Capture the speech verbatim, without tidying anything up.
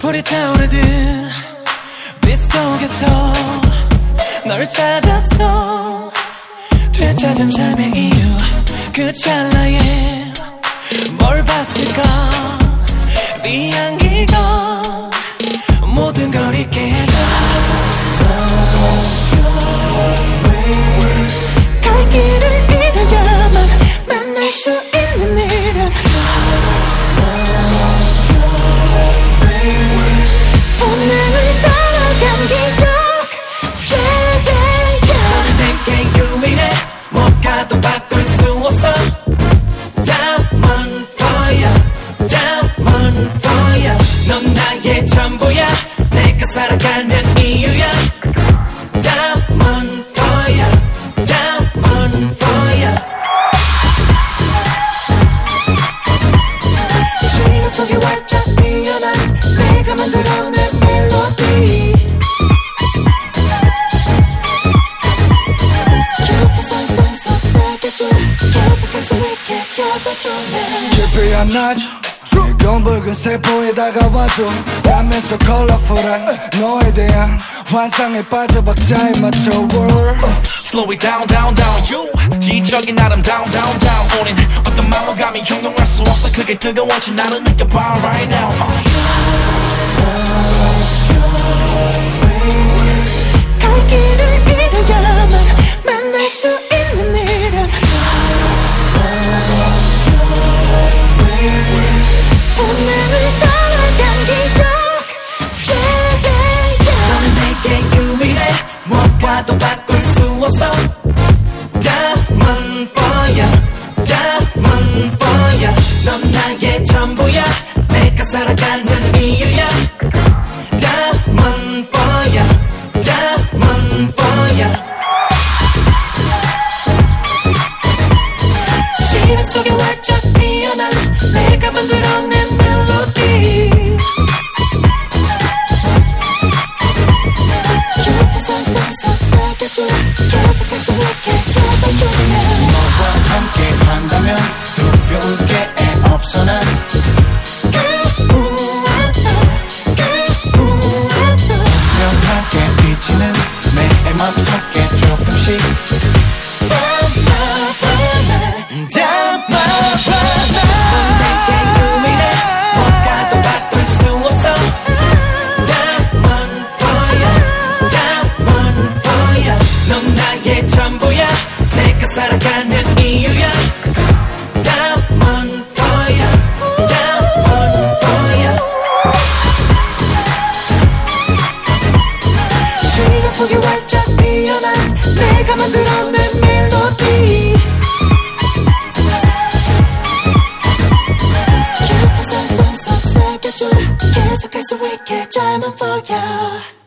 불이 타오르듯 빛 속에서 널 찾았어. 되찾은 삶의 이유 그 찰나에 뭘 봤을까. 네 향기가 모든 걸 잊게 해줘. 갈 길을 잃어야만 만날 수 있는 이름. 본능을 따라간 기적. yeah, yeah, yeah. 너는 내게 유일해. 못 가도 바꿀 수 없어. Diamond fire, diamond fire. 넌 나의 전부야. 내가 살아가는 이유야. Diamond fire, diamond fire. 시간 속에 활짝 피어난 내가 만들어낸 멜로디. 곁에서 쏙쏙 새겨줘. 계속해서 내게 잡아줘. 깊이 안 나죠. 즐거운 붉은 세포에 다가와줘. 담에서 컬러풀한 너에 대한 환상에 빠져 박자에 맞춰 world. Slow it down down down you 지적인 나름 down down down 오늘 어떤 마음을 감히 형용할 수 없어. 그게 뜨거워진 나를 느껴봐 right now. 갈 길을 잃어야만 만날 수 있는 이름. 본능을 따라간 기적. yeah, yeah, yeah. 너는 내게 유일해. 무엇과도 바꿀 수 없어. Diamond fire, diamond fire. 넌 나의 전부야. 내가 살아가는 이유야. Diamond fire, diamond fire. 시간 속에 활짝 피어난 내가 만들어낸 멜로디. 곁에서 쏙쏙 새겨줘. 계속해서 내게 잡아줘. 너와 함께 한다면 두려울 게 없어 난. 명하게 비치는 내 맘속에 조금씩. 넌 나의 전부야. 내가 살아가는 이유야. Diamond fire, diamond fire. 시간 속에 활짝 피어난 내가 만들어낸 멜로디. 곁에서 쏙쏙 새겨줘. 계속해서 we get diamond fire.